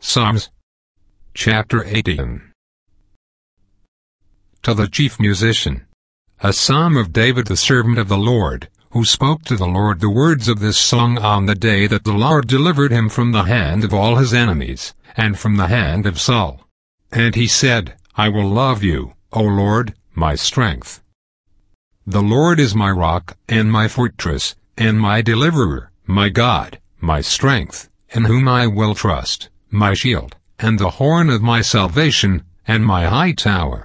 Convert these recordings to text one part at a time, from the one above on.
Psalms chapter 18. To the chief musician. A psalm of David the servant of the Lord, who spoke to the Lord the words of this song on the day that the Lord delivered him from the hand of all his enemies, and from the hand of Saul. And he said, I will love you, O Lord, my strength. The Lord is my rock, and my fortress, and my deliverer, my God, my strength, in whom I will trust, my shield, and the horn of my salvation, and my high tower.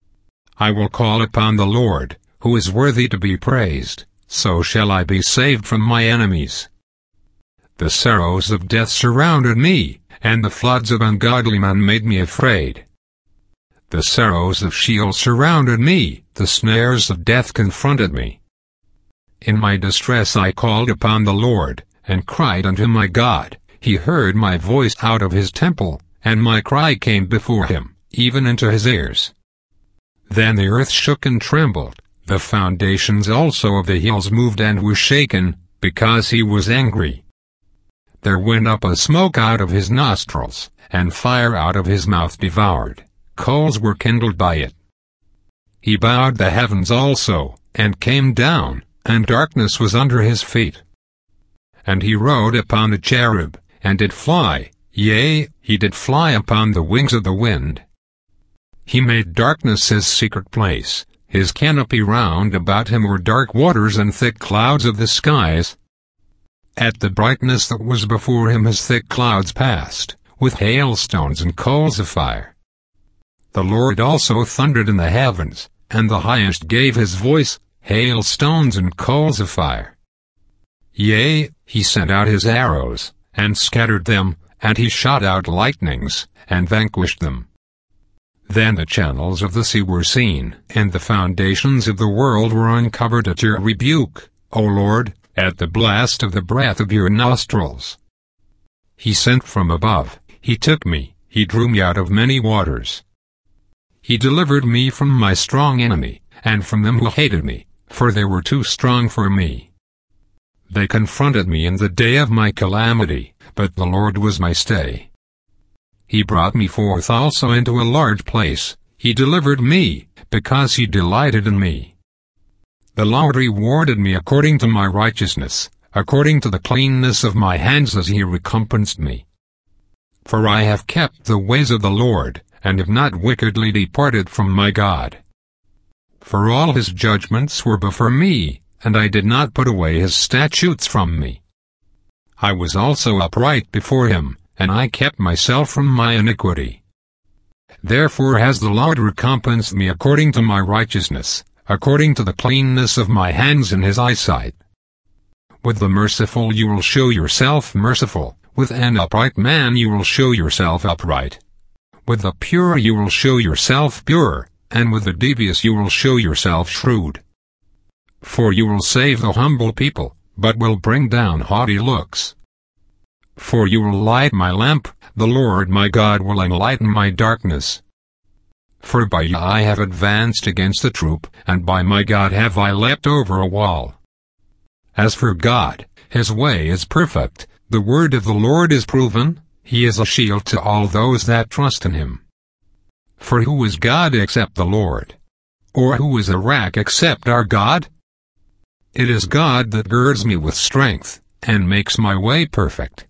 I will call upon the Lord, who is worthy to be praised, so shall I be saved from my enemies. The sorrows of death surrounded me, and the floods of ungodly men made me afraid. The sorrows of Sheol surrounded me, the snares of death confronted me. In my distress I called upon the Lord, and cried unto my God. He heard my voice out of his temple, and my cry came before him, even into his ears. Then the earth shook and trembled, the foundations also of the hills moved and were shaken, because he was angry. There went up a smoke out of his nostrils, and fire out of his mouth devoured. Coals were kindled by it. He bowed the heavens also, and came down, and darkness was under his feet. And he rode upon the cherub, and did fly, yea, he did fly upon the wings of the wind. He made darkness his secret place, his canopy round about him were dark waters and thick clouds of the skies. At the brightness that was before him his thick clouds passed, with hailstones and coals of fire. The Lord also thundered in the heavens, and the highest gave his voice, hailstones and coals of fire. Yea, he sent out his arrows, and scattered them, and he shot out lightnings, and vanquished them. Then the channels of the sea were seen, and the foundations of the world were uncovered at your rebuke, O Lord, at the blast of the breath of your nostrils. He sent from above, he took me, he drew me out of many waters. He delivered me from my strong enemy, and from them who hated me, for they were too strong for me. They confronted me in the day of my calamity, but the Lord was my stay. He brought me forth also into a large place, he delivered me, because he delighted in me. The Lord rewarded me according to my righteousness, according to the cleanness of my hands as he recompensed me. For I have kept the ways of the Lord, and have not wickedly departed from my God. For all his judgments were before me, and I did not put away his statutes from me. I was also upright before him, and I kept myself from my iniquity. Therefore has the Lord recompensed me according to my righteousness, according to the cleanness of my hands in his eyesight. With the merciful you will show yourself merciful, with an upright man you will show yourself upright. With the pure you will show yourself pure, and with the devious you will show yourself shrewd. For you will save the humble people, but will bring down haughty looks. For you will light my lamp, the Lord my God will enlighten my darkness. For by you I have advanced against the troop, and by my God have I leapt over a wall. As for God, his way is perfect, the word of the Lord is proven, he is a shield to all those that trust in him. For who is God except the Lord? Or who is a rock except our God? It is God that girds me with strength, and makes my way perfect.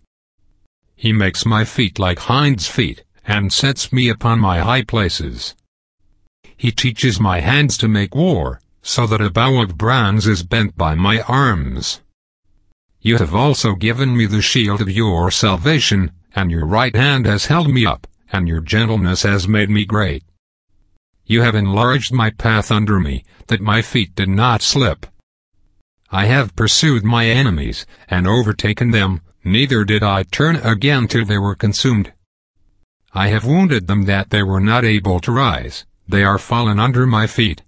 He makes my feet like hinds' feet, and sets me upon my high places. He teaches my hands to make war, so that a bow of bronze is bent by my arms. You have also given me the shield of your salvation, and your right hand has held me up, and your gentleness has made me great. You have enlarged my path under me, that my feet did not slip. I have pursued my enemies, and overtaken them, neither did I turn again till they were consumed. I have wounded them that they were not able to rise, they are fallen under my feet.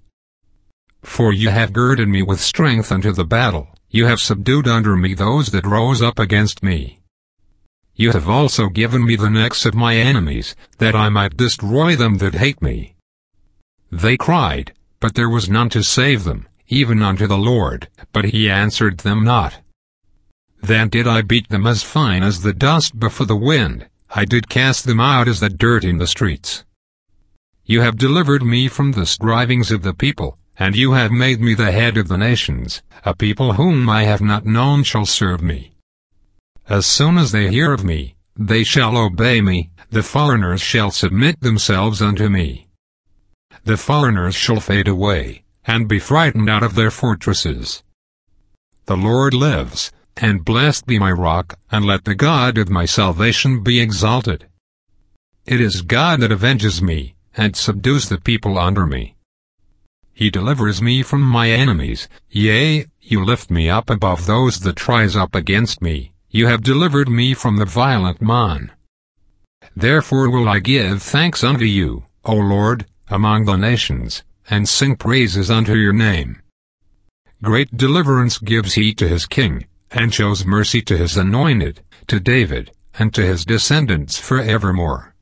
For you have girded me with strength unto the battle, you have subdued under me those that rose up against me. You have also given me the necks of my enemies, that I might destroy them that hate me. They cried, but there was none to save them, even unto the Lord, but he answered them not. Then did I beat them as fine as the dust before the wind, I did cast them out as the dirt in the streets. You have delivered me from the strivings of the people, and you have made me the head of the nations. A people whom I have not known shall serve me. As soon as they hear of me, they shall obey me, the foreigners shall submit themselves unto me. The foreigners shall fade away, and be frightened out of their fortresses. The Lord lives, and blessed be my rock, and let the God of my salvation be exalted. It is God that avenges me, and subdues the people under me. He delivers me from my enemies, yea, you lift me up above those that rise up against me. You have delivered me from the violent man. Therefore will I give thanks unto you, O Lord, among the nations, and sing praises unto your name. Great deliverance gives he to his king, and shows mercy to his anointed, to David, and to his descendants forevermore.